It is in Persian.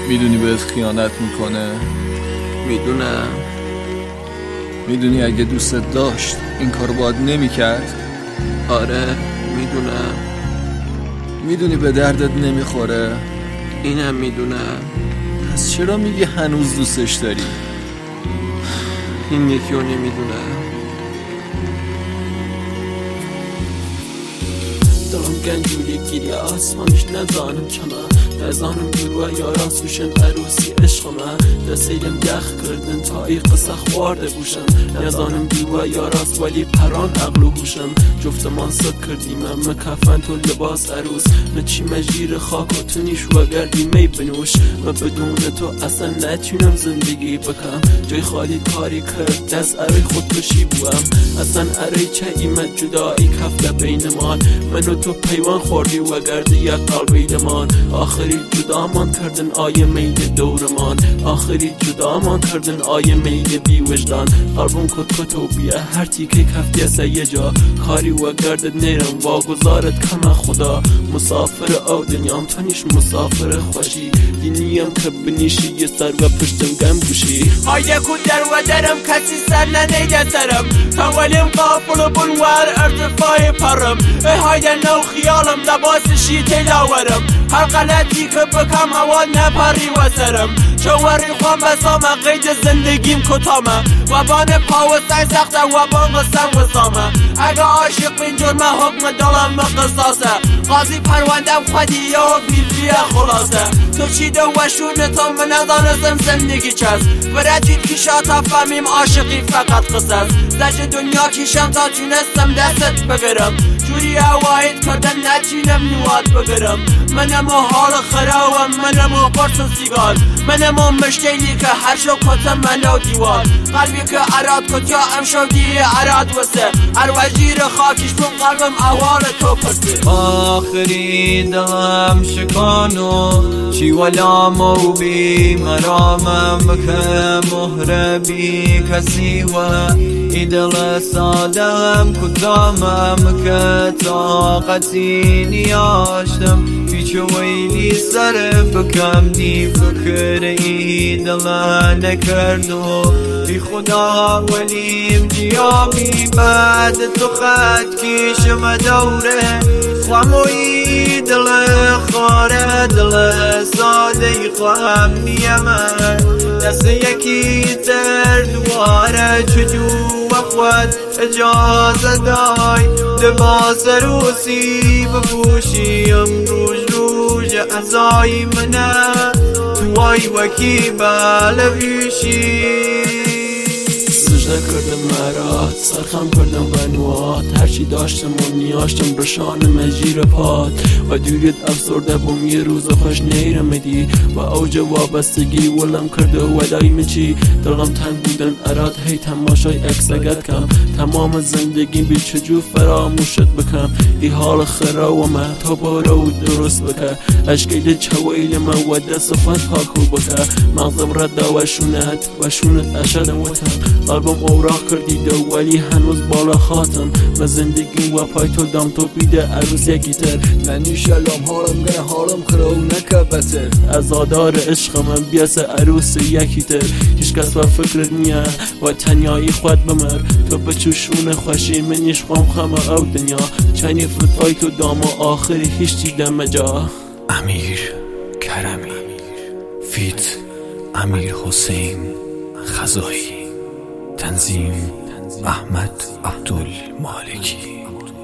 میدونی بهت خیانت میکنه؟ میدونم. میدونی اگه دوستت داشت این کارو باید نمیکرد؟ آره میدونم. میدونی به دردت نمیخوره؟ اینم میدونم. پس چرا میگی هنوز دوستش داری؟ این یکی رو نمیدونم. دارم گنجوری گیری آسمانش نزانم چما، نزانم گروه یارا سوشن عروسی عشق من دستیدم یخ کردن تا ای قصه خوارده بوشم، نزانم گروه یاراست ولی پران عقل و هوشم، جفتمان صد کردیم اما کفن تو لباس عروس، نچی مجیر خاک و تنیش و گردی می بنوش، و بدون تو اصلا نتونم زندگی بکم، جای خالی کاری کرد دست اره خودکشی بوام، اصلا اره چه ایمت جدایی کفته بینمان، من و تو پیوان خوردی و گردی یک قلبیدمان، آخری جدامان کردن آیه میل دورمان، آخری جدامان کردن آیه میل بی وجدان، قلبم کت و بیا هر تیکه کفتی سه یه جا، کاری و گردت نیرم واگذارت کم خدا، مسافر او دنیام تنیش مسافر خوشی، دینیم که بنیشی یه سر و پشتم گم گوشی، هایده کود در و درم کسی سر ننیده سرم، تولیم قافل بلوار ارتفاع پرم، هایده نو خیالم لباسشی تلاورم، هر غلطی که بکم هوا نپری و سرم، جواری خوام بسام قید زندگیم کتامه، و بان پاوستای سخته و بان قسم و سامه، اگه عاشق بین جرمه حکم دلم قصاصه، قاضی پروندم خودی یا حکمی خلاصه، تو چیده و شونتو من ندانستم زندگی چست، برجید کشا تا فهمیم عاشقی فقط قصص، زج دنیا کشم تا تونستم دستت بگرم، جوری اواید کردن نتونم نواد بگرم، منم حال خراوم، منم قرص سیگال، منم مشکلی که هر شو کتم منو دیوال، قلبی که اراد کت یا امشودی اراد وسه، هر وزیر خاکش بون قلبم احوال تو پرسه، آخری دلم شکانو چی ولام و بی مرامم که مهر بی کسی و ای دل سادم کدامم که طاقتی نیاشتم پیچ ویلی سر بکم دی فکر ای دل نکرد و بی خدا ولیم جیامی بعد تو خط کشم دوره خواهی دل خاره دل ساده خواهم نیمه دست یکی تر دواره چجو و خود اجازه دای لباس روسی بپوشیم روش ازای منه توای وکی بلویشی سجده کردم مرات سرخم کردم بنوات هرچی داشتم و نیاشتم بشان مجیر پات و دوریت افسرده بوم یه روز خوش نیرمدی و اوج وابستگی ولم کرده و دایم چی دلم تنگ بودن اراد هی تماشای اکسگت کم تمام زندگی بی چجور فراموشت بکم ای حال خرا و من تا برو درست بکه اشکیل چویل من و دست خود پاکو بکه مغزم رد و شونت اشدم وطن قلبم اوراق کردی دو ولی هنوز بالا خاتم و زندگی و پای تو دام تو بیده عروس یکی تر منی شلام حالم گنه حالم خرو نکه بسر ازادار عشق من بیاس عروس یکی تر هیچ کس و فکرت نیه و تنیایی خود بمر تو بچوشون خوشی منیش خوام خمه او دنیا چنی فتای تو دام و آخری هیچ دیدم جا امیر کرمی فیت امیر حسین خزایی تنظیم احمد عبدالمالکی